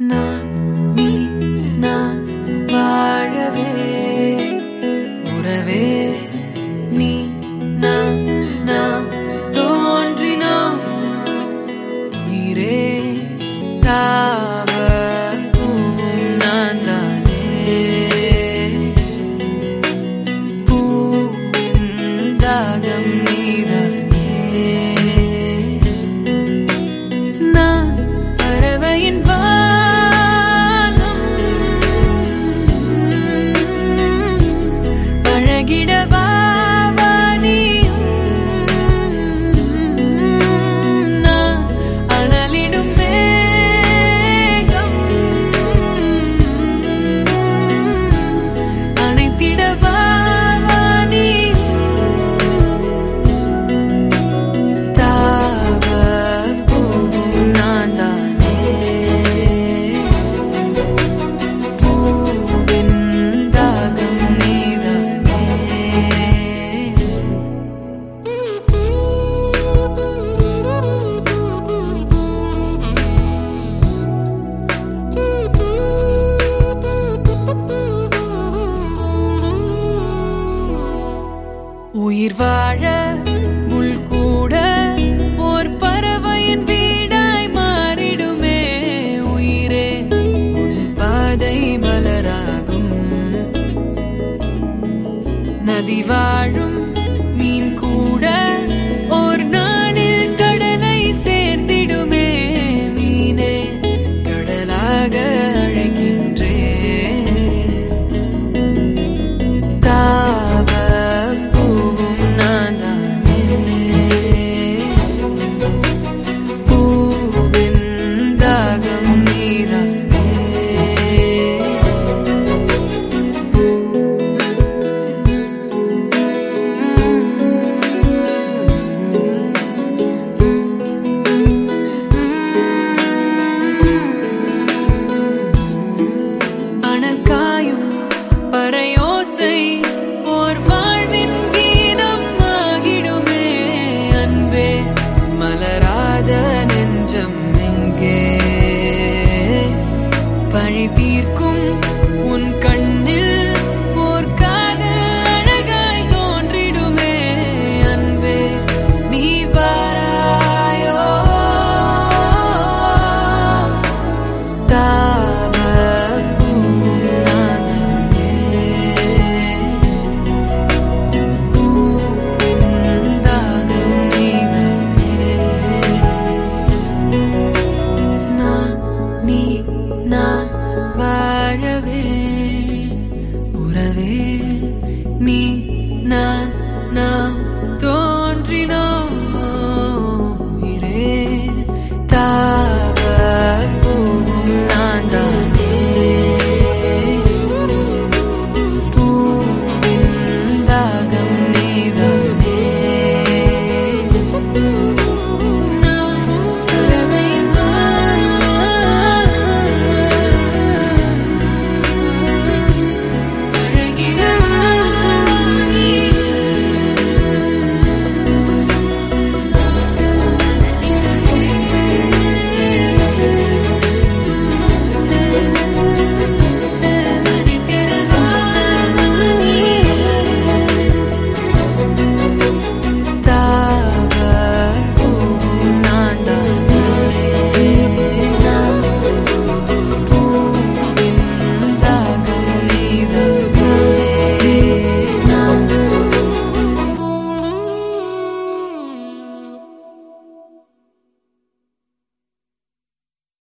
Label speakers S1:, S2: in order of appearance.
S1: நான் நீ நான் வாழவே உறவே நீ நான் நாம் தோன்றினோம் உயிரே தாவ பூவும் நான் தானே பூவின் தாகம் நீதானே நான் பறவையின் பழகிடவா நான் அனலிடும் மேகம் அணைத்திடவா தாவ பூவும் நான் தானே பூவின் தாகம் நீதானே உயிர் வாழ முள் கூட ஓர் பறவையின் வீடாய் மாறிடுமே உயிரே உன் பாதை மலராகும் நதி வாழும் மீன் கூட ஓர் நாளில் கடலை சேர்ந்திடுமே மீனே கடலாக அழைக்கின்றே தாவ பூவும் நான் தானே பூவின் தாகம் நீதானே அனக்காயும் பறையோசை ஓர் வாழ்வின் கீதம் ஆகிடுமே அன்பே மலராத நெஞ்சம் எங்கே பழி தீர்க்கும் உன் கண்ணில் ஓர் காதல் அழகாய் தோன்றிடுமே அன்பே நீ வாராயோ தாவ பூவும் நான் தானே பூவின் தாகம் நீதானே நான் நீ நான் வாழவே உறவே நீ நான் நாம்